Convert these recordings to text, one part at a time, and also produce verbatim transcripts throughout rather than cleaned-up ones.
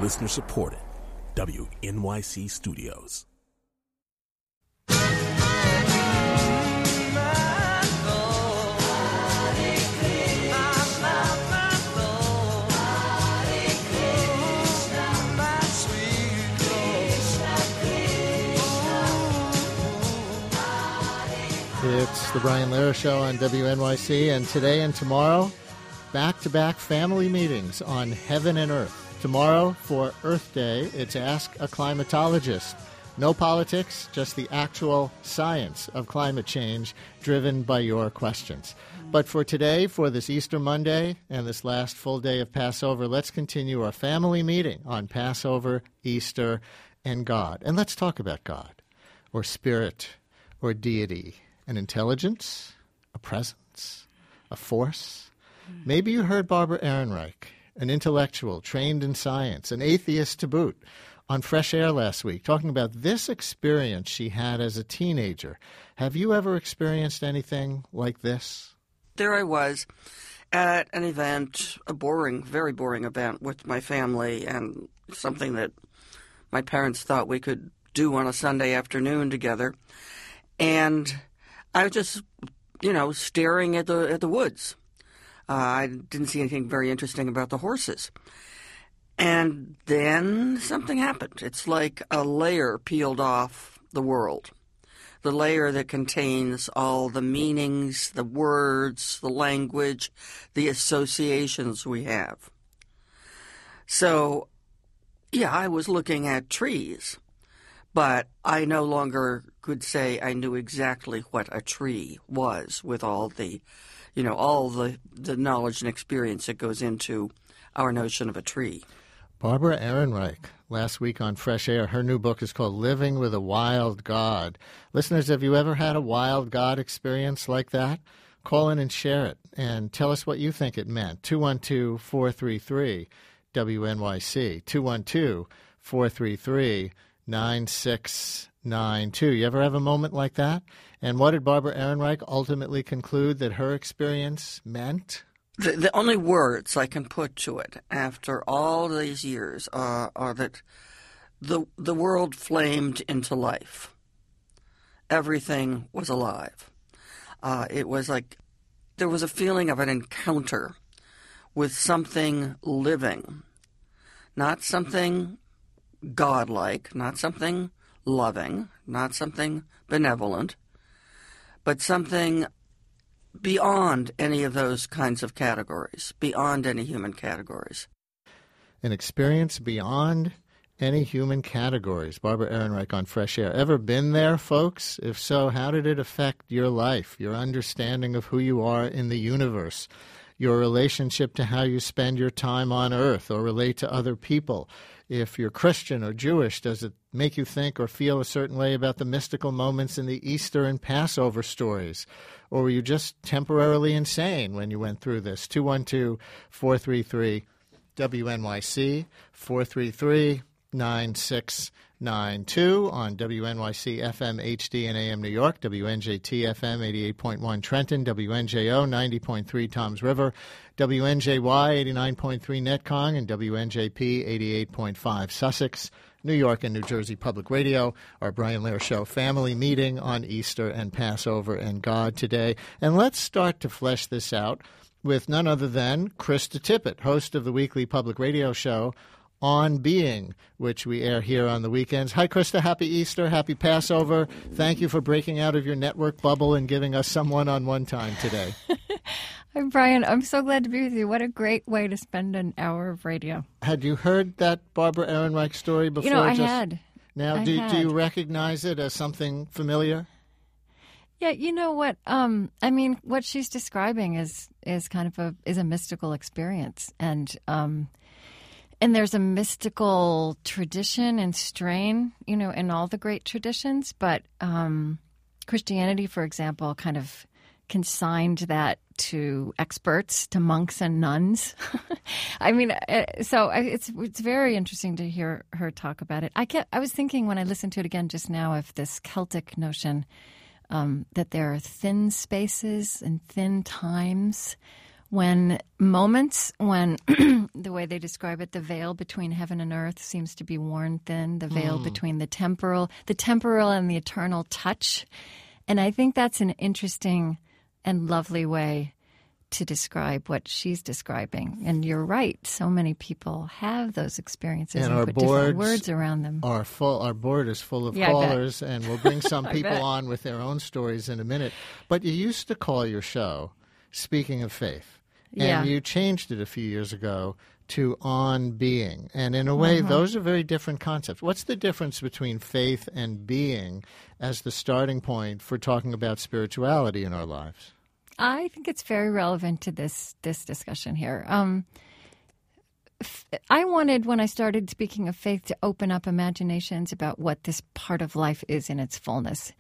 Listener supported. W N Y C Studios. It's the Brian Lehrer Show on W N Y C, and today and tomorrow, back-to-back family meetings on heaven and earth. Tomorrow, for Earth Day, it's Ask a Climatologist. No politics, just the actual science of climate change driven by your questions. But for today, for this Easter Monday and this last full day of Passover, let's continue our family meeting on Passover, Easter, and God. And let's talk about God, or spirit, or deity. An intelligence, a presence, a force. Maybe you heard Barbara Ehrenreich, an intellectual trained in science, an atheist to boot, on Fresh Air last week, talking about this experience she had as a teenager. Have you ever experienced anything like this? There I was at an event, a boring, very boring event with my family, and something that my parents thought we could do on a Sunday afternoon together. And I was just, you know, staring at the at the woods. Uh, I didn't see anything very interesting about the horses. And then something happened. It's like a layer peeled off the world. The layer that contains all the meanings, the words, the language, the associations we have. So, yeah, I was looking at trees. But I no longer could say I knew exactly what a tree was with all the, you know, all the, the knowledge and experience that goes into our notion of a tree. Barbara Ehrenreich, last week on Fresh Air, her new book is called Living with a Wild God. Listeners, have you ever had a wild God experience like that? Call in and share it and tell us what you think it meant. two one two, four three three, W N Y C, two one two, four three three, nine six nine two. You ever have a moment like that? And what did Barbara Ehrenreich ultimately conclude that her experience meant? The, the only words I can put to it after all these years uh, are that the the world flamed into life. Everything was alive. Uh, it was like there was a feeling of an encounter with something living, not something godlike, not something loving, not something benevolent, but something beyond any of those kinds of categories, beyond any human categories. An experience beyond any human categories. Barbara Ehrenreich on Fresh Air. Ever been there, folks? If so, how did it affect your life, your understanding of who you are in the universe, your relationship to how you spend your time on Earth or relate to other people? If you're Christian or Jewish, does it make you think or feel a certain way about the mystical moments in the Easter and Passover stories? Or were you just temporarily insane when you went through this? two one two, four three three, W N Y C, four three three, nine six nine two on W N Y C F M H D and A M New York, W N J T F M eighty-eight point one Trenton, W N J O ninety point three Toms River, W N J Y eighty-nine point three Netcong, and W N J P eighty-eight point five Sussex, New York and New Jersey Public Radio. Our Brian Lehrer Show family meeting on Easter and Passover and God today. And let's start to flesh this out with none other than Krista Tippett, host of the weekly public radio show On Being, which we air here on the weekends. Hi, Krista. Happy Easter. Happy Passover. Thank you for breaking out of your network bubble and giving us some one-on-one time today. Hi, Brian. I'm so glad to be with you. What a great way to spend an hour of radio. Had you heard that Barbara Ehrenreich story before? You know, I just had. Now, I do, had. do you recognize it as something familiar? Yeah, you know what? Um, I mean, what she's describing is is kind of a is a mystical experience, and um, and there's a mystical tradition and strain, you know, in all the great traditions. But um, Christianity, for example, kind of consigned that to experts, to monks and nuns. I mean, so it's it's very interesting to hear her talk about it. I kept, I was thinking when I listened to it again just now of this Celtic notion um, that there are thin spaces and thin times when moments when the way they describe it, the veil between heaven and earth seems to be worn thin, the veil mm. between the temporal, the temporal and the eternal touch. And I think that's an interesting and lovely way to describe what she's describing. And you're right, so many people have those experiences and, and our put different words around them. Are full, our board is full of yeah, callers, and we'll bring some people bet. on with their own stories in a minute. But you used to call your show Speaking of Faith, and yeah. you changed it a few years ago to On Being. And in a way, mm-hmm. those are very different concepts. What's the difference between faith and being as the starting point for talking about spirituality in our lives? I think it's very relevant to this this discussion here. Um, f- I wanted, when I started Speaking of Faith, to open up imaginations about what this part of life is in its fullness.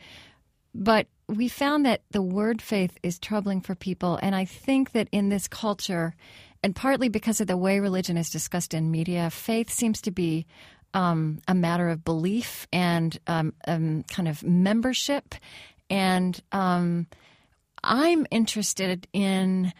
But we found that the word faith is troubling for people, and I think that in this culture, and partly because of the way religion is discussed in media, faith seems to be um, a matter of belief and um, um, kind of membership, and um I'm interested in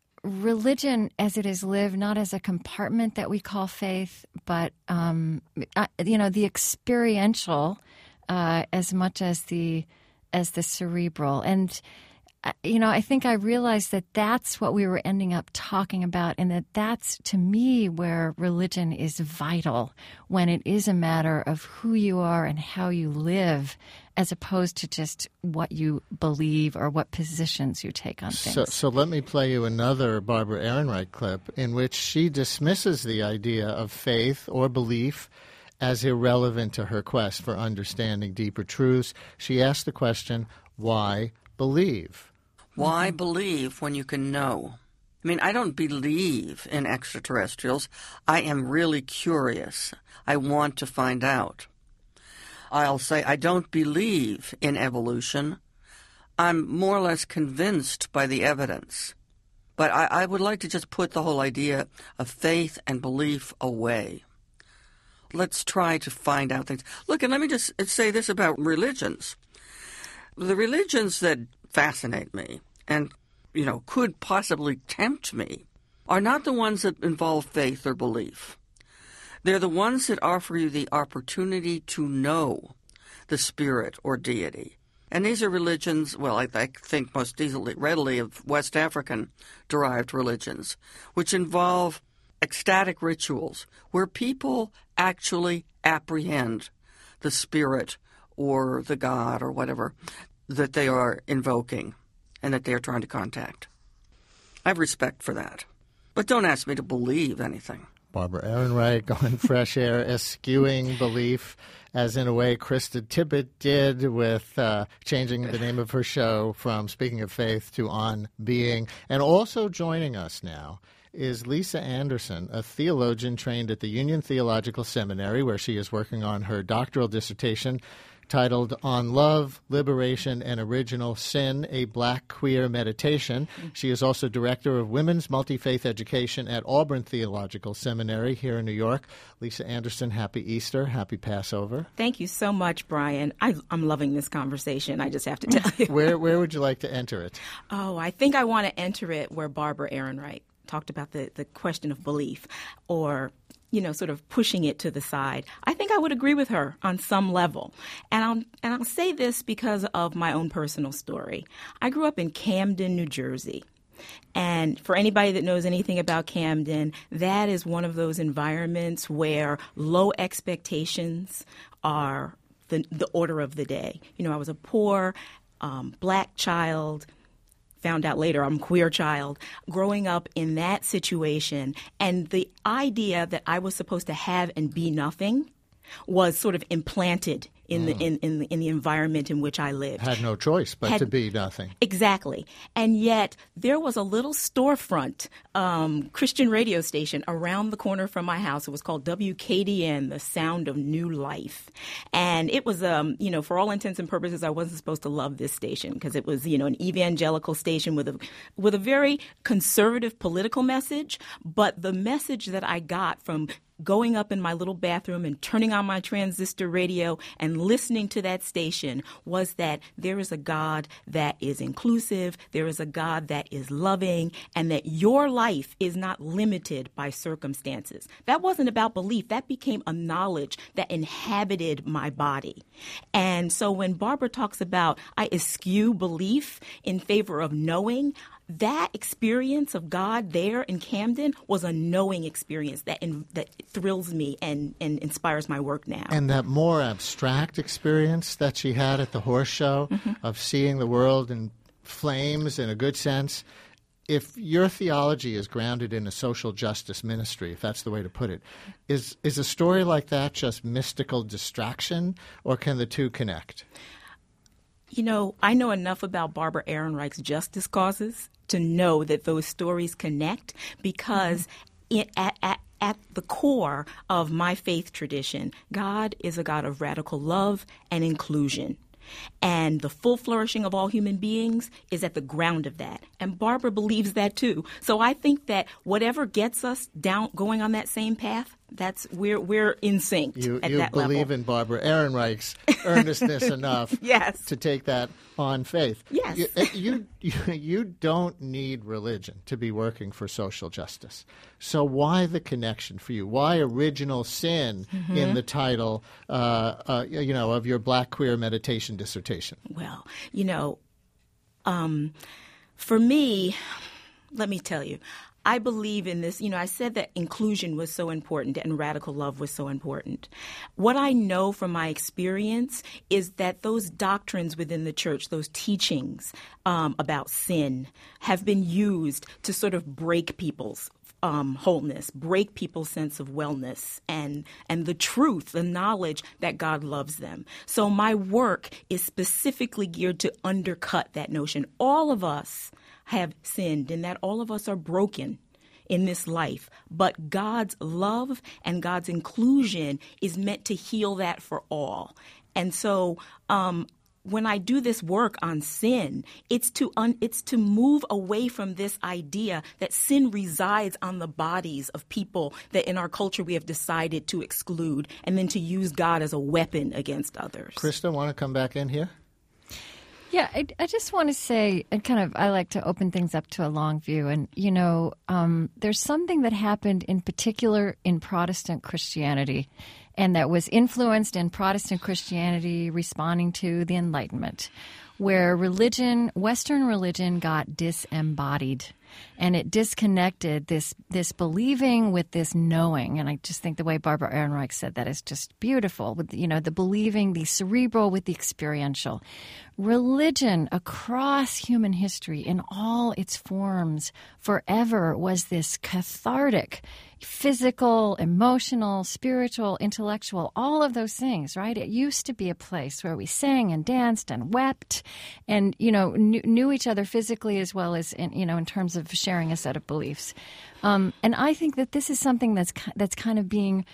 religion as it is lived, not as a compartment that we call faith, but, um, you know, the experiential uh, as much as the as the cerebral. And, you know, I think I realized that that's what we were ending up talking about, and that that's, to me, where religion is vital, when it is a matter of who you are and how you live, as opposed to just what you believe or what positions you take on things. So, so let me play you another Barbara Ehrenreich clip in which she dismisses the idea of faith or belief as irrelevant to her quest for understanding deeper truths. She asked the question, why believe? Why believe when you can know? I mean, I don't believe in extraterrestrials. I am really curious. I want to find out. I'll say I don't believe in evolution. I'm more or less convinced by the evidence. But I, I would like to just put the whole idea of faith and belief away. Let's try to find out things. Look, and let me just say this about religions. The religions that fascinate me and, you know, could possibly tempt me are not the ones that involve faith or belief. They're the ones that offer you the opportunity to know the spirit or deity. And these are religions, well, I, I think most easily, readily of West African-derived religions, which involve ecstatic rituals where people actually apprehend the spirit or the god or whatever that they are invoking and that they are trying to contact. I have respect for that. But don't ask me to believe anything. Barbara Ehrenreich on Fresh Air, eschewing belief, as in a way Krista Tippett did with uh, changing the name of her show from Speaking of Faith to On Being. And also joining us now is Lisa Anderson, a theologian trained at the Union Theological Seminary, where she is working on her doctoral dissertation titled On Love, Liberation, and Original Sin, a Black Queer Meditation. She is also director of Women's Multi-Faith Education at Auburn Theological Seminary here in New York. Lisa Anderson, happy Easter, happy Passover. Thank you so much, Brian. I, I'm loving this conversation, I just have to tell you. where, where would you like to enter it? Oh, I think I want to enter it where Barbara Ehrenreich talked about the, the question of belief, or you know, sort of pushing it to the side. I think I would agree with her on some level. And I'll, and I'll say this because of my own personal story. I grew up in Camden, New Jersey. And for anybody that knows anything about Camden, that is one of those environments where low expectations are the, the order of the day. You know, I was a poor um, black child. Found out later I'm a queer child, growing up in that situation. And the idea that I was supposed to have and be nothing was sort of implanted in the in, in the in the environment in which I lived. Had no choice but Had, to be nothing. Exactly. And yet there was a little storefront um, Christian radio station around the corner from my house. It was called W K D N, the Sound of New Life. And it was, um, you know, for all intents and purposes, I wasn't supposed to love this station because it was, you know, an evangelical station with a with a very conservative political message. But the message that I got from going up in my little bathroom and turning on my transistor radio and listening to that station was that there is a God that is inclusive, there is a God that is loving, and that your life is not limited by circumstances. That wasn't about belief. That became a knowledge that inhabited my body. And so when Barbara talks about I eschew belief in favor of knowing, that experience of God there in Camden was a knowing experience that in, that thrills me and, and inspires my work now. And that more abstract experience that she had at the horse show mm-hmm. of seeing the world in flames in a good sense, if your theology is grounded in a social justice ministry, if that's the way to put it, is is a story like that just mystical distraction, or can the two connect? You know, I know enough about Barbara Ehrenreich's justice causes to know that those stories connect because mm-hmm. it, at, at, at the core of my faith tradition, God is a God of radical love and inclusion. And the full flourishing of all human beings is at the ground of that. And Barbara believes that too. So I think that whatever gets us down, going on that same path, that's we're we're in sync you, at you that level. You believe in Barbara Ehrenreich's earnestness enough yes. to take that on faith. Yes. You, you, you, you don't need religion to be working for social justice. So why the connection for you? Why original sin mm-hmm. in the title, uh, uh, you know, of your Black queer meditation dissertation? Well, you know, um, for me, let me tell you, I believe in this. You know, I said that inclusion was so important and radical love was so important. What I know from my experience is that those doctrines within the church, those teachings um, about sin, have been used to sort of break people's Um, wholeness, break people's sense of wellness and and the truth, the knowledge that God loves them. So my work is specifically geared to undercut that notion. All of us have sinned and that all of us are broken in this life, but God's love and God's inclusion is meant to heal that for all. And so um when I do this work on sin, it's to un, it's to move away from this idea that sin resides on the bodies of people that in our culture we have decided to exclude, and then to use God as a weapon against others. Krista, want to come back in here? Yeah, I, I just want to say, and kind of, I like to open things up to a long view. And, you know, um, there's something that happened in particular in Protestant Christianity, and that was influenced in Protestant Christianity responding to the Enlightenment, where religion, Western religion, got disembodied. And it disconnected this this believing with this knowing. And I just think the way Barbara Ehrenreich said that is just beautiful. With, you know, the believing, the cerebral with the experiential. Religion across human history in all its forms forever was this cathartic, physical, emotional, spiritual, intellectual, all of those things, right? It used to be a place where we sang and danced and wept and, you know, knew, knew each other physically as well as, in, you know, in terms of sharing a set of beliefs. Um, and I think that this is something that's that's kind of being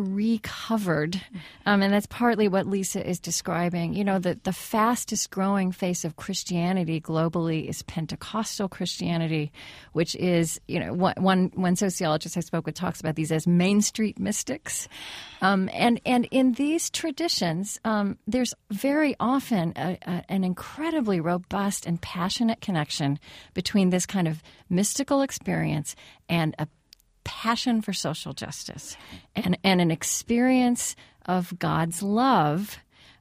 recovered. Um, and that's partly what Lisa is describing. You know, the, the fastest growing face of Christianity globally is Pentecostal Christianity, which is, you know, one, one, one sociologist I spoke with talks about these as Main Street mystics. Um, and, and in these traditions, um, there's very often a, a, an incredibly robust and passionate connection between this kind of mystical experience and a passion for social justice and, and an experience of God's love.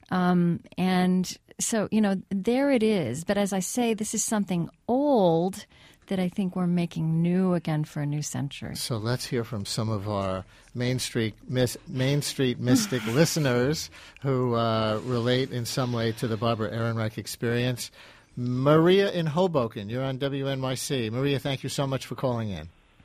Um, and so, you know, there it is. But as I say, this is something old that I think we're making new again for a new century. So let's hear from some of our Main Street, mis- Main Street mystic listeners who uh, relate in some way to the Barbara Ehrenreich experience. Maria in Hoboken, you're on W N Y C. Maria, thank you so much for calling in.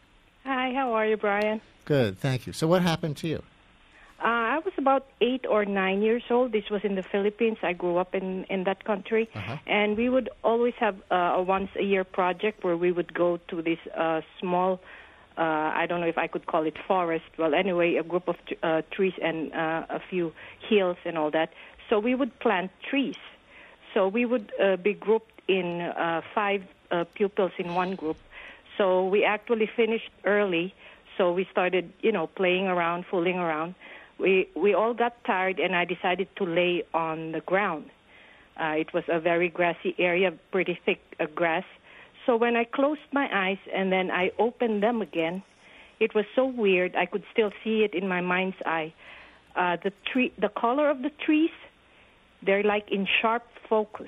Hi, how are you, Brian? Good, thank you. So what happened to you? Uh, I was about eight or nine years old. This was in the Philippines. I grew up in, in that country. Uh-huh. And we would always have uh, a once-a-year project where we would go to this uh, small, uh, I don't know if I could call it forest. Well, anyway, a group of t- uh, trees and uh, a few hills and all that. So we would plant trees. So we would uh, be grouped in uh, five uh, pupils in one group. So we actually finished early So we started, you know, playing around, fooling around. We we all got tired, and I decided to lay on the ground. Uh, it was a very grassy area, pretty thick uh, grass. So when I closed my eyes and then I opened them again, it was so weird. I could still see it in my mind's eye. Uh, the tree, the color of the trees, they're like in sharp focus.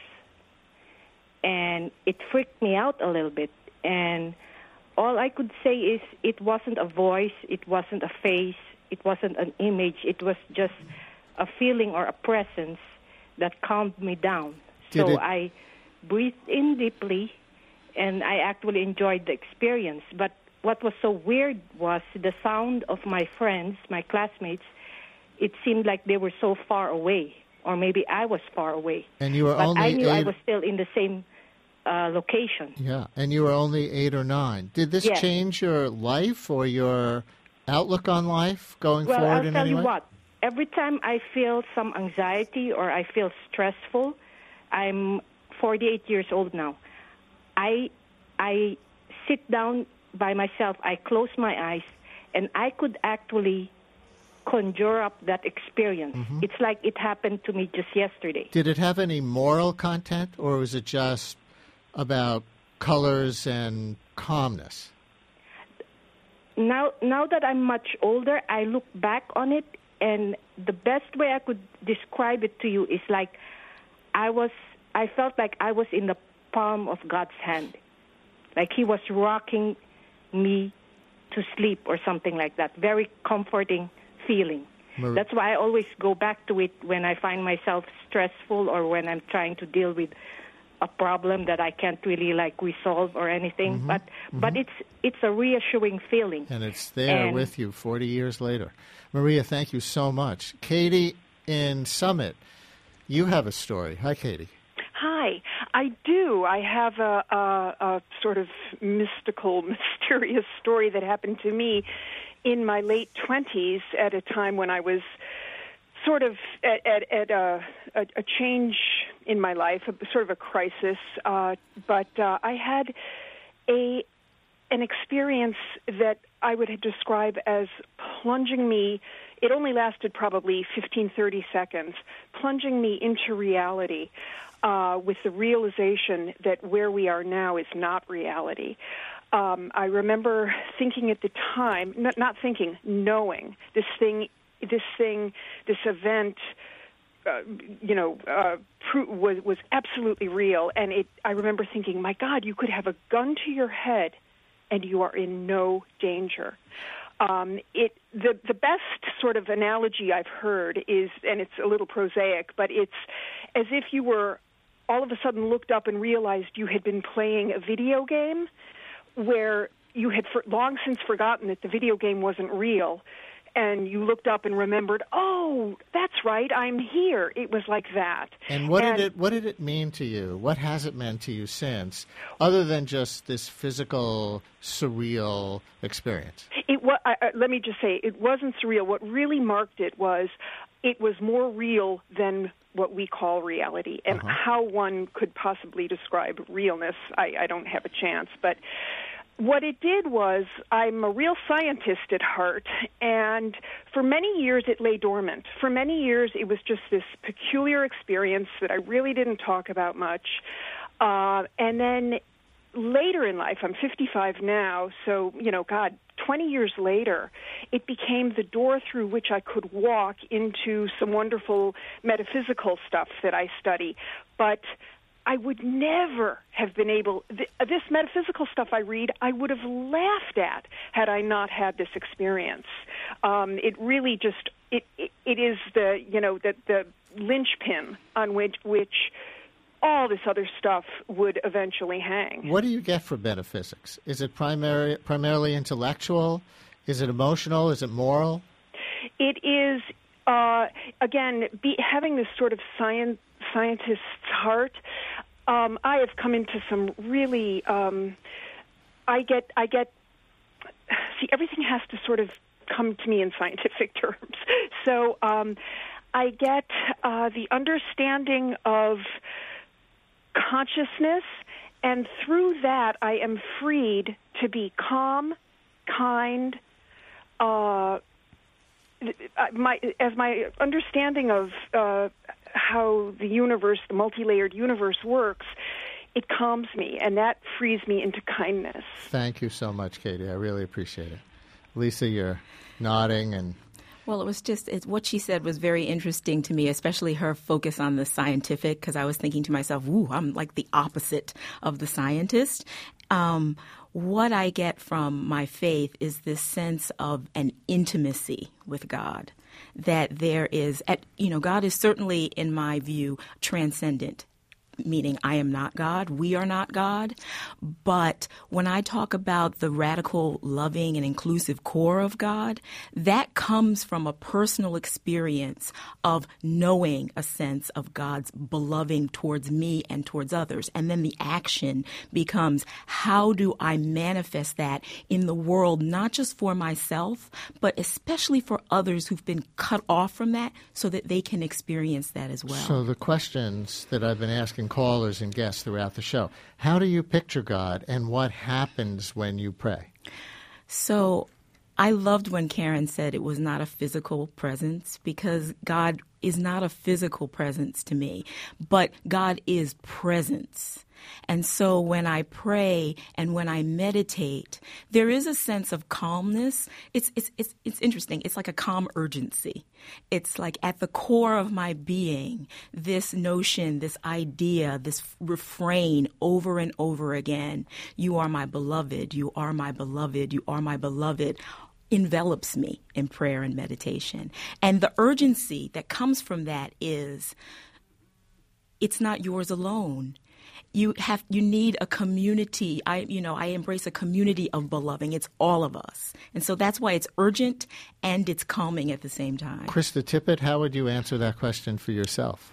And it freaked me out a little bit. And all I could say is it wasn't a voice, it wasn't a face, it wasn't an image. It was just a feeling or a presence that calmed me down. Did so it... I breathed in deeply, and I actually enjoyed the experience. But what was so weird was the sound of my friends, my classmates. It seemed like they were so far away, or maybe I was far away. And you were but only I knew eight... I was still in the same uh, location. Yeah, and you were only eight or nine. Did this Yes. change your life or your outlook on life going well, forward I'll in tell any you way? what. Every time I feel some anxiety or I feel stressful, I'm forty-eight years old now. I I sit down by myself, I close my eyes, and I could actually conjure up that experience. Mm-hmm. It's like it happened to me just yesterday. Did it have any moral content, or was it just about colors and calmness? Now, now that I'm much older, I look back on it, and the best way I could describe it to you is like I was, I felt like I was in the palm of God's hand. Like He was rocking me to sleep or something like that. Very comforting feeling. Mar- That's why I always go back to it when I find myself stressful or when I'm trying to deal with a problem that I can't really like resolve or anything. Mm-hmm. But mm-hmm. but it's it's a reassuring feeling. And it's there and, with you forty years later. Maria, thank you so much. Katie in Summit, you have a story. Hi, Katie. Hi. I do. I have a, a, a sort of mystical, mysterious story that happened to me in my late twenties at a time when I was sort of at, at, at a, a, a change in my life, a, sort of a crisis. Uh, but uh, I had a an experience that I would describe as plunging me. It only lasted probably fifteen, thirty seconds, plunging me into reality uh, with the realization that where we are now is not reality. Um, I remember thinking at the time, not, not thinking, knowing this thing, this thing, this event, uh, you know, uh, pro- was was absolutely real. And it, I remember thinking, my God, you could have a gun to your head, and you are in no danger. Um, it the the best sort of analogy I've heard is, and it's a little prosaic, but it's as if you were all of a sudden looked up and realized you had been playing a video game where you had for, long since forgotten that the video game wasn't real, and you looked up and remembered, oh, that's right, I'm here. It was like that. And what and, did it what did it mean to you? What has it meant to you since, other than just this physical, surreal experience? It was, uh, let me just say, it wasn't surreal. What really marked it was it was more real than what we call reality. And uh-huh. how one could possibly describe realness, I, I don't have a chance. But what it did was, I'm a real scientist at heart, and for many years it lay dormant. For many years it was just this peculiar experience that I really didn't talk about much. Uh, and then later in life, I'm fifty-five now, so, you know, God, twenty years later, it became the door through which I could walk into some wonderful metaphysical stuff that I study. But I would never have been able, th- this metaphysical stuff I read, I would have laughed at had I not had this experience. Um, it really just, it, it, it is the, you know, the, the linchpin on which, which all this other stuff would eventually hang. What do you get from metaphysics? Is it primary, primarily intellectual? Is it emotional? Is it moral? It is, uh, again, be, having this sort of science, scientist's heart. Um, I have come into some really, um, I get, I get, see, everything has to sort of come to me in scientific terms. So um, I get uh, the understanding of consciousness, and through that I am freed to be calm, kind, uh, my as my understanding of uh, how the universe, the multi-layered universe works, it calms me, and that frees me into kindness. Thank you so much, Katie. I really appreciate it. Lisa, you're nodding and... Well, it was just it's, what she said was very interesting to me, especially her focus on the scientific, because I was thinking to myself, ooh, I'm like the opposite of the scientist. Um, what I get from my faith is this sense of an intimacy with God, that there is, at, you know, God is certainly, in my view, transcendent. Meaning I am not God, we are not God. But when I talk about the radical, loving, and inclusive core of God, that comes from a personal experience of knowing a sense of God's beloving towards me and towards others. And then the action becomes, how do I manifest that in the world, not just for myself, but especially for others who've been cut off from that so that they can experience that as well. So the questions that I've been asking callers and guests throughout the show. How do you picture God, and what happens when you pray? So I loved when Karen said it was not a physical presence, because God is not a physical presence to me, but God is presence. And so when I pray and when I meditate, there is a sense of calmness. It's it's it's it's interesting. It's like a calm urgency. It's like at the core of my being, this notion, this idea, this refrain over and over again, you are my beloved, you are my beloved, you are my beloved, envelops me in prayer and meditation. And the urgency that comes from that is, it's not yours alone. You have, you need a community. I, you know, I embrace a community of beloving. It's all of us. And so that's why it's urgent and it's calming at the same time. Krista Tippett, how would you answer that question for yourself?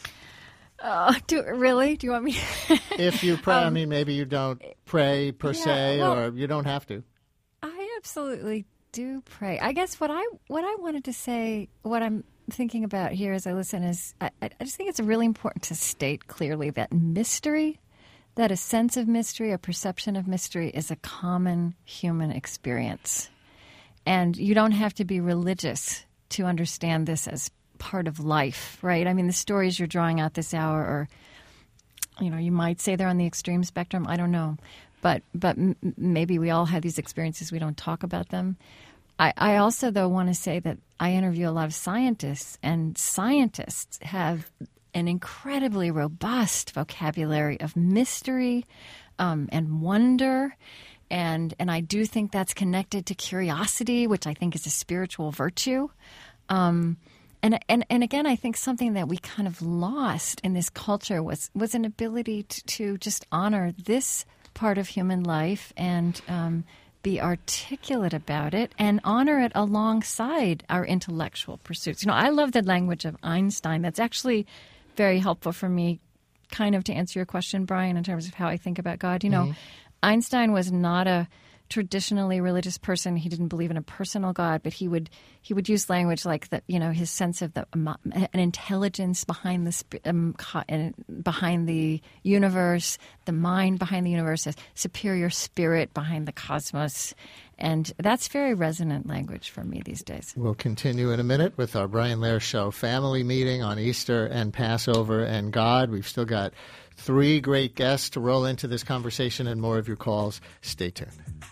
Uh, do really? Do you want me? If you pray, um, I mean, maybe you don't pray per yeah, se, well, or you don't have to. I absolutely do pray. I guess what I what I wanted to say, what I'm thinking about here as I listen is, I, I just think it's really important to state clearly that mystery, that a sense of mystery, a perception of mystery, is a common human experience. And you don't have to be religious to understand this as part of life, right? I mean, the stories you're drawing out this hour are, you know, you might say they're on the extreme spectrum. I don't know. But but m- maybe we all have these experiences. We don't talk about them. I, I also, though, want to say that I interview a lot of scientists, and scientists have an incredibly robust vocabulary of mystery um, and wonder. And and I do think that's connected to curiosity, which I think is a spiritual virtue. Um, and, and and again, I think something that we kind of lost in this culture was, was an ability to, to just honor this part of human life and um, be articulate about it and honor it alongside our intellectual pursuits. You know, I love the language of Einstein. That's actually very helpful for me, kind of to answer your question, Brian, in terms of how I think about God. You know, mm-hmm. Einstein was not a traditionally religious person. He didn't believe in a personal God, but he would he would use language like that. You know, his sense of the um, an intelligence behind the um, behind the universe, the mind behind the universe, a superior spirit behind the cosmos, and that's very resonant language for me these days. We'll continue in a minute with our Brian Lehrer Show family meeting on Easter and Passover and God. We've still got three great guests to roll into this conversation and more of your calls. Stay tuned.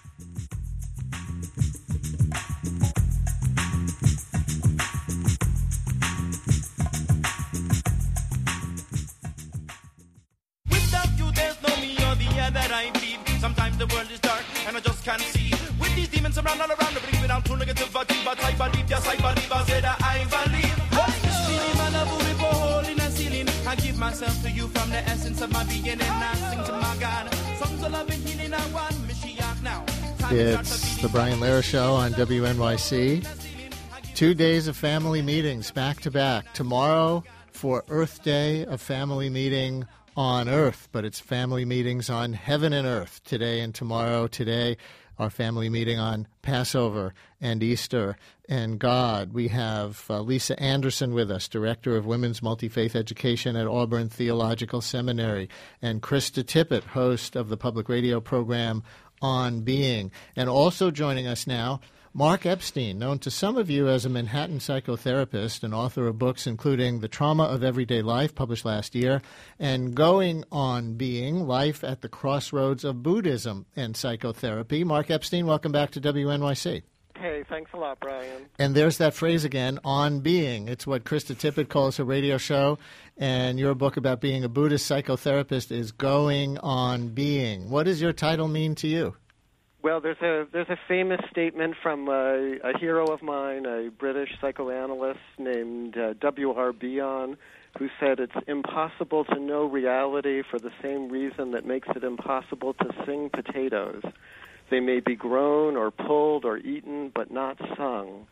That I bleed. Sometimes the world is dark and I just can't see. With these demons around all around, bring me down to negativity. But I believe, yes I believe, I said I believe. Stealing my love with a hole in the ceiling. I give myself to you from the essence of my being, and I sing to my God. Songs of love and healing, I want Mashiach now. It's the Brian Lehrer Show on W N Y C. Two days of family meetings back to back. Tomorrow for Earth Day, a family meeting on Earth, but it's family meetings on heaven and earth today and tomorrow. Today, our family meeting on Passover and Easter and God. We have uh, Lisa Anderson with us, Director of Women's Multi-Faith Education at Auburn Theological Seminary, and Krista Tippett, host of the public radio program On Being. And also joining us now, Mark Epstein, known to some of you as a Manhattan psychotherapist and author of books including The Trauma of Everyday Life, published last year, and Going on Being, Life at the Crossroads of Buddhism and Psychotherapy. Mark Epstein, welcome back to W N Y C. Hey, thanks a lot, Brian. And there's that phrase again, on being. It's what Krista Tippett calls her radio show, and your book about being a Buddhist psychotherapist is Going on Being. What does your title mean to you? Well, there's a there's a famous statement from a, a hero of mine, a British psychoanalyst named uh, W R Bion, who said it's impossible to know reality for the same reason that makes it impossible to sing potatoes. They may be grown or pulled or eaten, but not sung.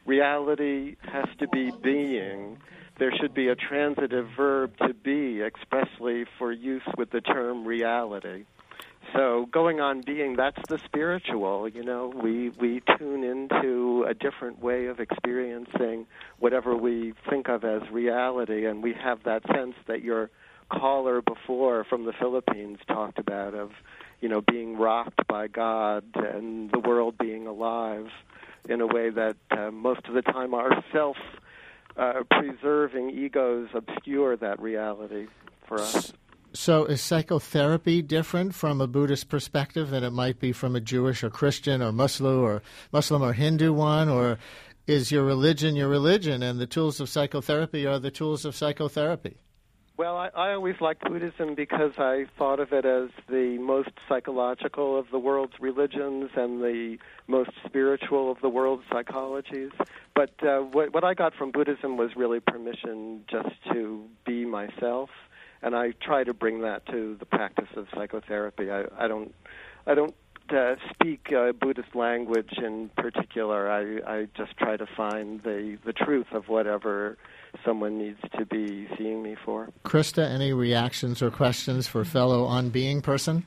Reality has to be being. There should be a transitive verb to be expressly for use with the term reality. So going on being, that's the spiritual, you know. We we tune into a different way of experiencing whatever we think of as reality, and we have that sense that your caller before from the Philippines talked about of, you know, being rocked by God and the world being alive in a way that uh, most of the time our self-preserving uh, egos obscure that reality for us. So is psychotherapy different from a Buddhist perspective than it might be from a Jewish or Christian or Muslim or Muslim or Hindu one? Or is your religion your religion and the tools of psychotherapy are the tools of psychotherapy? Well, I, I always liked Buddhism because I thought of it as the most psychological of the world's religions and the most spiritual of the world's psychologies. But uh, what, what I got from Buddhism was really permission just to be myself. And I try to bring that to the practice of psychotherapy. I, I don't, I don't uh, speak uh, Buddhist language in particular. I, I just try to find the, the truth of whatever someone needs to be seeing me for. Krista, any reactions or questions for fellow on being person?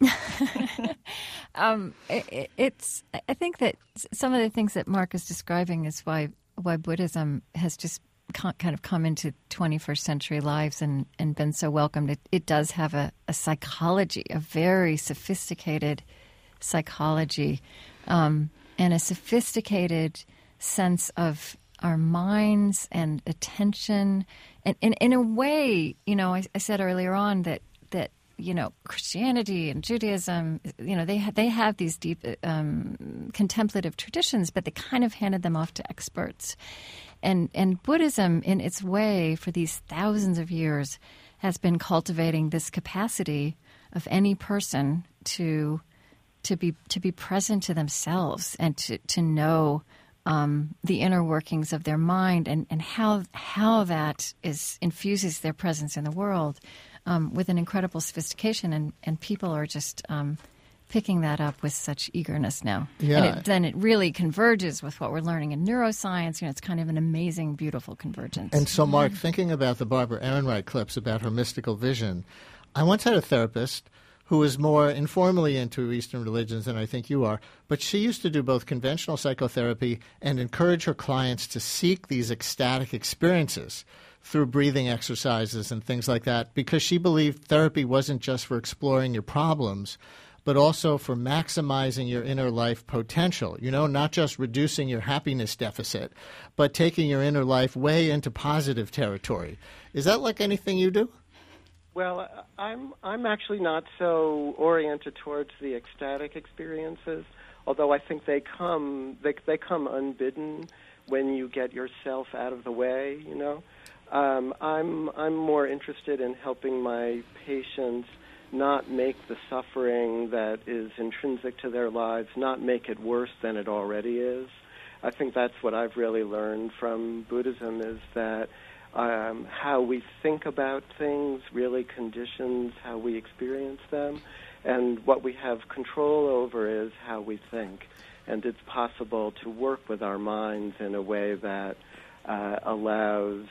um, it, it's. I think that some of the things that Mark is describing is why why Buddhism has just kind of come into twenty-first century lives and, and been so welcomed. It, it does have a, a psychology, a very sophisticated psychology, um, and a sophisticated sense of our minds and attention. And, and in a way, you know, I, I said earlier on that, that, you know, Christianity and Judaism, you know, they, ha- they have these deep um, contemplative traditions, but they kind of handed them off to experts. And and Buddhism, in its way, for these thousands of years, has been cultivating this capacity of any person to to be to be present to themselves and to to know um, the inner workings of their mind and, and how how that is infuses their presence in the world um, with an incredible sophistication. And, and people are just um, picking that up with such eagerness now. Yeah. And it, then it really converges with what we're learning in neuroscience. You know, it's kind of an amazing, beautiful convergence. And so, Mark, thinking about the Barbara Ehrenreich clips about her mystical vision, I once had a therapist who was more informally into Eastern religions than I think you are, but she used to do both conventional psychotherapy and encourage her clients to seek these ecstatic experiences through breathing exercises and things like that, because she believed therapy wasn't just for exploring your problems, but also for maximizing your inner life potential, you know, not just reducing your happiness deficit, but taking your inner life way into positive territory. Is that like anything you do? Well, I'm I'm actually not so oriented towards the ecstatic experiences, although I think they come they they come unbidden when you get yourself out of the way, you know. Um, I'm I'm more interested in helping my patients not make the suffering that is intrinsic to their lives, not make it worse than it already is. I think that's what I've really learned from Buddhism, is that um, how we think about things really conditions how we experience them, and what we have control over is how we think. And it's possible to work with our minds in a way that uh, allows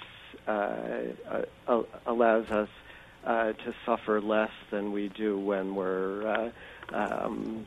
uh, uh, allows us Uh, to suffer less than we do when we're uh, um,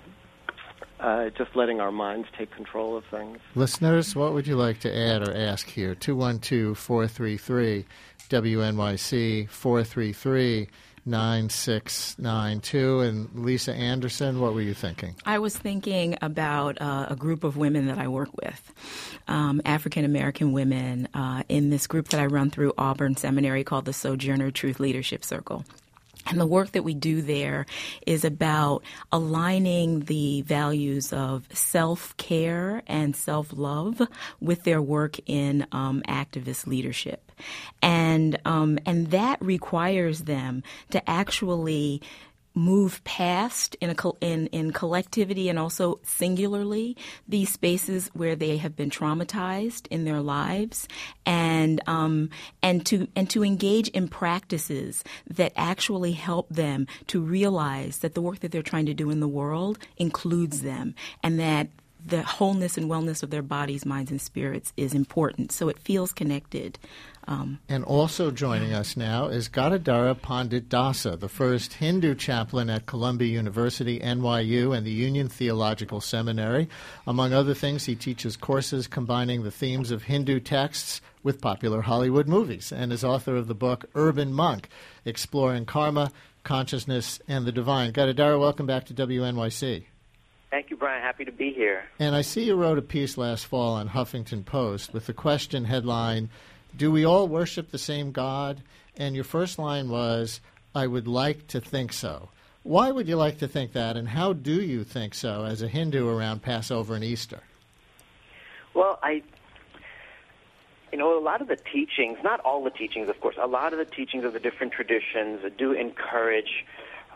uh, just letting our minds take control of things. Listeners, what would you like to add or ask here? two one two, four three three, W N Y C, four three three, nine six nine two. And Lisa Anderson, what were you thinking? I was thinking about uh, a group of women that I work with, um, African-American women, uh, in this group that I run through Auburn Seminary called the Sojourner Truth Leadership Circle. And the work that we do there is about aligning the values of self-care and self-love with their work in um, activist leadership. And um, and that requires them to actually move past in, a, in in collectivity and also singularly these spaces where they have been traumatized in their lives, and um, and to and to engage in practices that actually help them to realize that the work that they're trying to do in the world includes them, and that the wholeness and wellness of their bodies, minds, and spirits is important. So it feels connected. Um, and also joining us now is Gadadhara Pandit Dasa, the first Hindu chaplain at Columbia University, N Y U, and the Union Theological Seminary. Among other things, he teaches courses combining the themes of Hindu texts with popular Hollywood movies, and is author of the book Urban Monk, Exploring Karma, Consciousness, and the Divine. Gadadhara, welcome back to W N Y C. Thank you, Brian. Happy to be here. And I see you wrote a piece last fall on Huffington Post with the question headline, "Do we all worship the same God?" And your first line was, "I would like to think so." Why would you like to think that, and how do you think so as a Hindu around Passover and Easter? Well, I, you know, a lot of the teachings, not all the teachings, of course, a lot of the teachings of the different traditions do encourage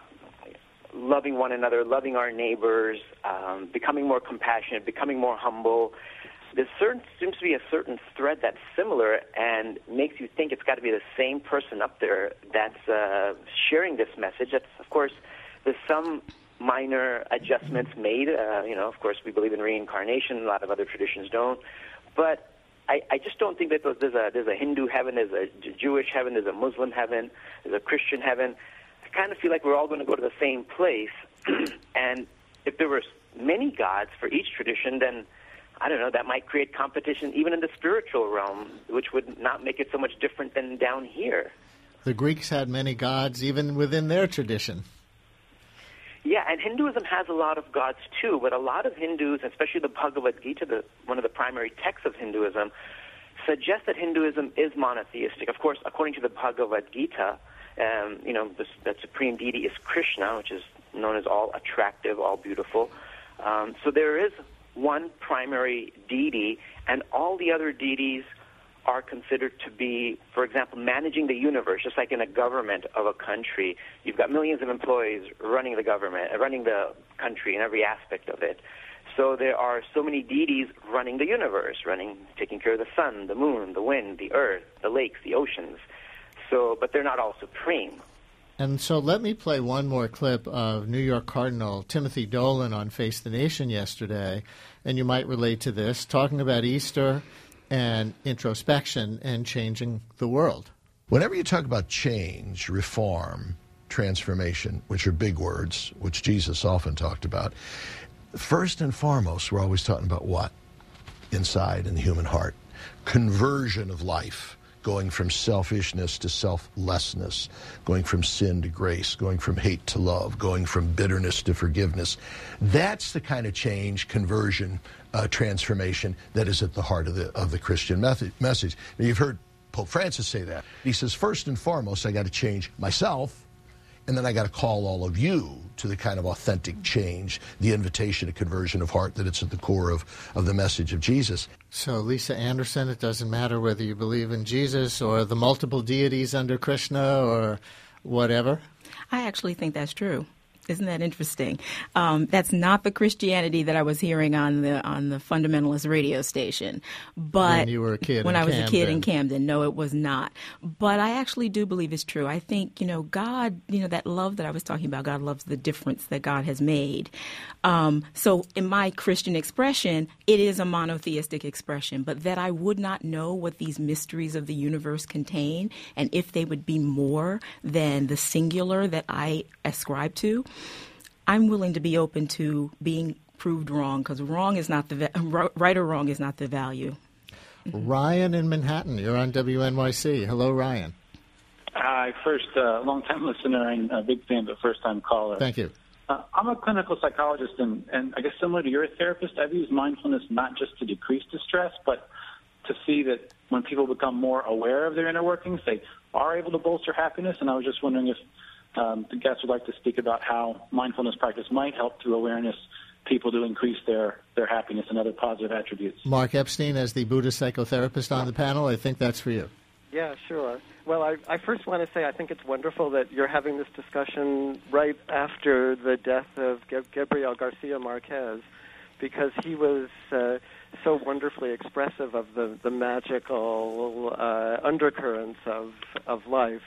loving one another, loving our neighbors, um, becoming more compassionate, becoming more humble. There certain, seems to be a certain thread that's similar and makes you think it's got to be the same person up there that's uh, sharing this message. That's, of course, there's some minor adjustments made. Uh, you know, of course, we believe in reincarnation. A lot of other traditions don't. But I, I just don't think that there's a, there's a Hindu heaven, there's a Jewish heaven, there's a Muslim heaven, there's a Christian heaven. I kind of feel like we're all going to go to the same place. And if there were many gods for each tradition, then, I don't know, that might create competition even in the spiritual realm, which would not make it so much different than down here. The Greeks had many gods even within their tradition. Yeah, and Hinduism has a lot of gods too, but a lot of Hindus, especially the Bhagavad Gita, the, one of the primary texts of Hinduism, suggest that Hinduism is monotheistic. Of course, according to the Bhagavad Gita, um, you know, the, the supreme deity is Krishna, which is known as all attractive, all beautiful. Um, so there is one primary deity, and all the other deities are considered to be, for example, managing the universe, just like in a government of a country. You've got millions of employees running the government, running the country in every aspect of it. So there are so many deities running the universe, running, taking care of the sun, the moon, the wind, the earth, the lakes, the oceans. So, but they're not all supreme. And so let me play one more clip of New York Cardinal Timothy Dolan on Face the Nation yesterday, and you might relate to this, talking about Easter and introspection and changing the world. Whenever you talk about change, reform, transformation, which are big words, which Jesus often talked about, first and foremost, we're always talking about what? Inside in the human heart. Conversion of life. Going from selfishness to selflessness, going from sin to grace, going from hate to love, going from bitterness to forgiveness. That's the kind of change, conversion, uh, transformation that is at the heart of the of the Christian method, message. Now, you've heard Pope Francis say that. He says, first and foremost, I got to change myself, and then I got to call all of you to the kind of authentic change, the invitation to conversion of heart that it's at the core of, of the message of Jesus. So, Lisa Anderson, it doesn't matter whether you believe in Jesus or the multiple deities under Krishna or whatever? I actually think that's true. Isn't that interesting? Um, that's not the Christianity that I was hearing on the on the fundamentalist radio station. But when you were a kid, when in I was Camden. a kid in Camden, no, it was not. But I actually do believe it's true. I think, you know, God, you know, that love that I was talking about, God loves the difference that God has made. Um, so in my Christian expression, it is a monotheistic expression, but that I would not know what these mysteries of the universe contain, and if they would be more than the singular that I ascribe to. I'm willing to be open to being proved wrong, because wrong is not the va- right or wrong is not the value. Ryan in Manhattan, you're on W N Y C. Hello, Ryan. Hi, first, uh, long-time listener and a big fan, but first-time caller. Thank you. Uh, I'm a clinical psychologist, and, and I guess similar to your therapist, I've used mindfulness not just to decrease distress, but to see that when people become more aware of their inner workings, they are able to bolster happiness. And I was just wondering if um, the guests would like to speak about how mindfulness practice might help through awareness people to increase their, their happiness and other positive attributes. Mark Epstein, as the Buddhist psychotherapist on the panel, I think that's for you. Yeah, sure. Well, I, I first want to say I think it's wonderful that you're having this discussion right after the death of Gabriel Garcia Marquez, because he was uh, so wonderfully expressive of the, the magical uh, undercurrents of, of life.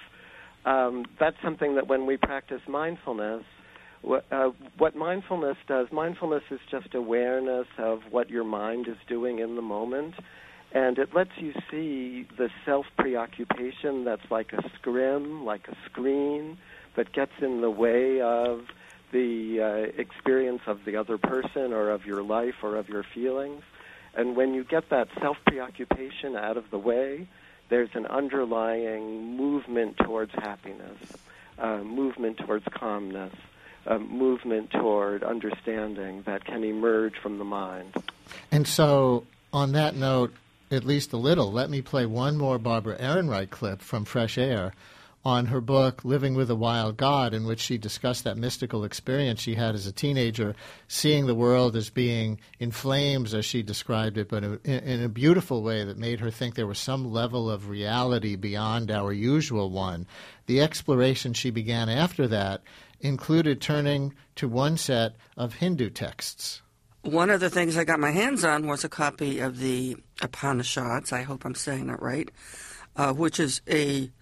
Um, that's something that when we practice mindfulness, what, uh, what mindfulness does, mindfulness is just awareness of what your mind is doing in the moment. And it lets you see the self-preoccupation that's like a scrim, like a screen, that gets in the way of the uh, experience of the other person or of your life or of your feelings. And when you get that self-preoccupation out of the way, there's an underlying movement towards happiness, uh, movement towards calmness, a movement toward understanding that can emerge from the mind. And so, on that note, at least a little, let me play one more Barbara Ehrenreich clip from Fresh Air on her book, Living with a Wild God, in which she discussed that mystical experience she had as a teenager, seeing the world as being in flames, as she described it, but in, in a beautiful way that made her think there was some level of reality beyond our usual one. The exploration she began after that included turning to one set of Hindu texts. One of the things I got my hands on was a copy of the Upanishads, I hope I'm saying that right, uh, which is a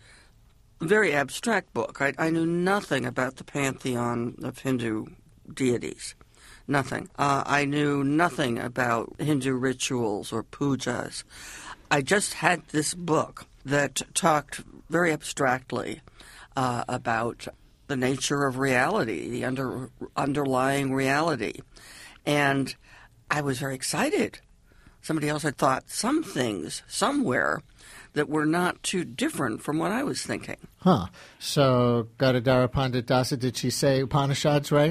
very abstract book. I, I knew nothing about the pantheon of Hindu deities, nothing. Uh, I knew nothing about Hindu rituals or pujas. I just had this book that talked very abstractly uh, about the nature of reality, the under, underlying reality. And I was very excited. Somebody else had thought some things somewhere that were not too different from what I was thinking. Huh. So, Gadadhara Pandit Dasa, did she say Upanishads right?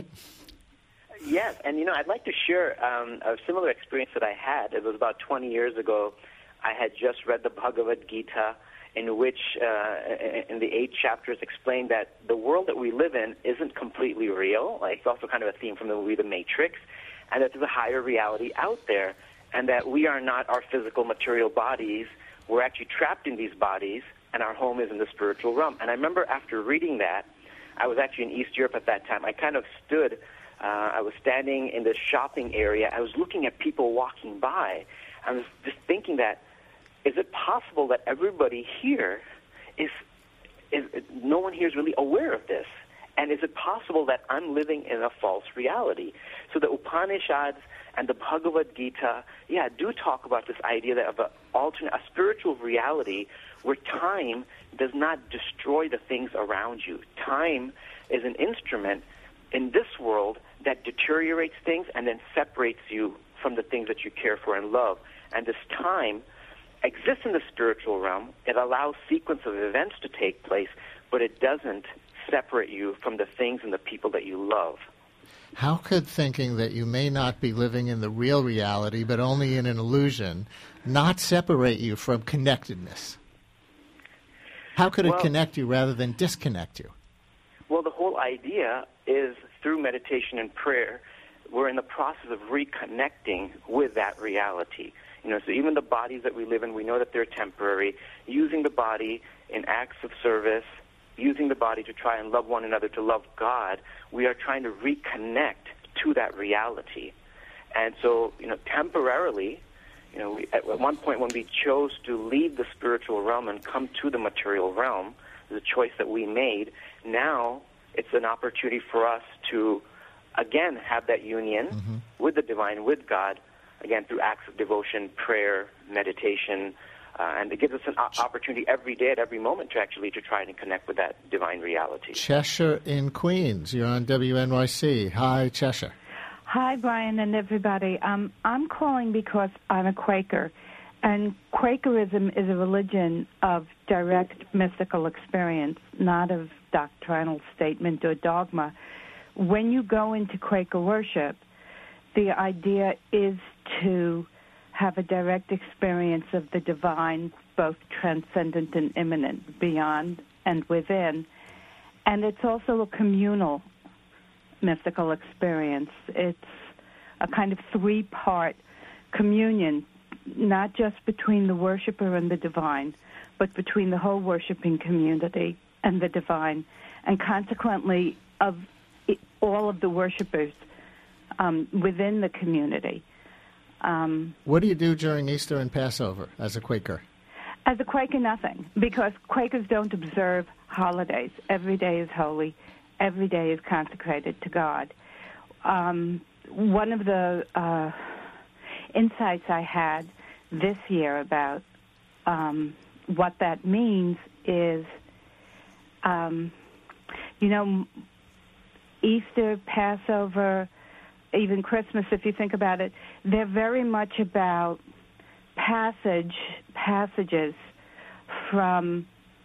Yes, and you know, I'd like to share um, a similar experience that I had. It was about twenty years ago. I had just read the Bhagavad Gita, in which, uh, in the eight chapters, explained that the world that we live in isn't completely real. Like, it's also kind of a theme from the movie The Matrix. And that there's a higher reality out there, and that we are not our physical material bodies. We're actually trapped in these bodies, and our home is in the spiritual realm. And I remember after reading that, I was actually in East Europe at that time. I kind of stood, uh, I was standing in this shopping area. I was looking at people walking by. I was just thinking that, is it possible that everybody here is, is no one here is really aware of this? And is it possible that I'm living in a false reality? So the Upanishads and the Bhagavad Gita, yeah, do talk about this idea that of a alternate, a spiritual reality where time does not destroy the things around you. Time is an instrument in this world that deteriorates things and then separates you from the things that you care for and love. And this time exists in the spiritual realm. It allows sequence of events to take place, but it doesn't separate you from the things and the people that you love. How could thinking that you may not be living in the real reality, but only in an illusion, not separate you from connectedness? How could it well, connect you rather than disconnect you? Well, the whole idea is through meditation and prayer, we're in the process of reconnecting with that reality. You know, so even the bodies that we live in, we know that they're temporary. Using the body in acts of service, using the body to try and love one another, to love God, we are trying to reconnect to that reality. And so, you know, temporarily, you know, we, at one point when we chose to leave the spiritual realm and come to the material realm, the choice that we made, now it's an opportunity for us to, again, have that union mm-hmm. with the divine, with God, again, through acts of devotion, prayer, meditation, Uh, and it gives us an opportunity every day at every moment to actually to try and connect with that divine reality. Cheshire in Queens. You're on W N Y C. Hi, Cheshire. Hi, Brian and everybody. Um, I'm calling because I'm a Quaker, And Quakerism is a religion of direct mystical experience, not of doctrinal statement or dogma. When you go into Quaker worship, the idea is to have a direct experience of the divine, both transcendent and immanent, beyond and within. And it's also a communal mystical experience. It's a kind of three-part communion, not just between the worshiper and the divine, but between the whole worshiping community and the divine, and consequently of all of the worshipers um, within the community. Um, what do you do during Easter and Passover as a Quaker? As a Quaker, nothing, because Quakers don't observe holidays. Every day is holy. Every day is consecrated to God. Um, one of the uh, insights I had this year about um, what that means is, um, you know, Easter, Passover, even Christmas, if you think about it, they're very much about passage, passages from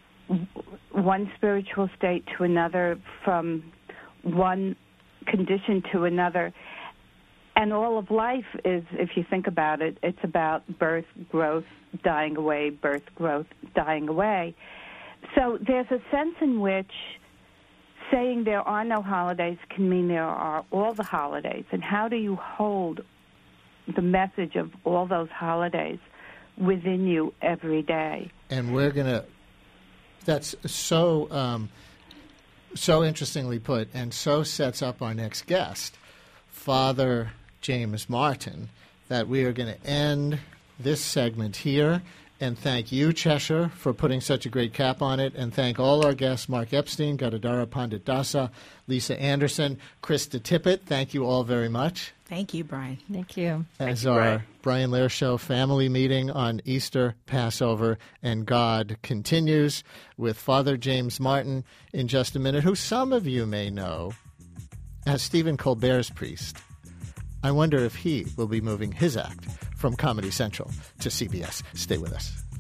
one spiritual state to another, from one condition to another. And all of life is, if you think about it, it's about birth, growth, dying away, birth, growth, dying away. So there's a sense in which saying there are no holidays can mean there are all the holidays. And how do you hold the message of all those holidays within you every day? And we're going to, that's so, um, so interestingly put, and so sets up our next guest, Father James Martin, that we are going to end this segment here. And thank you, Cheshire, for putting such a great cap on it. And thank all our guests, Mark Epstein, Gadadara Pandit Dasa, Lisa Anderson, Krista Tippett. Thank you all very much. Thank you, Brian. Thank you. As Thank you, our Brian. Brian Lehrer Show family meeting on Easter, Passover, and God continues with Father James Martin in just a minute, who some of you may know as Stephen Colbert's priest. I wonder if he will be moving his act from Comedy Central to C B S. Stay with us.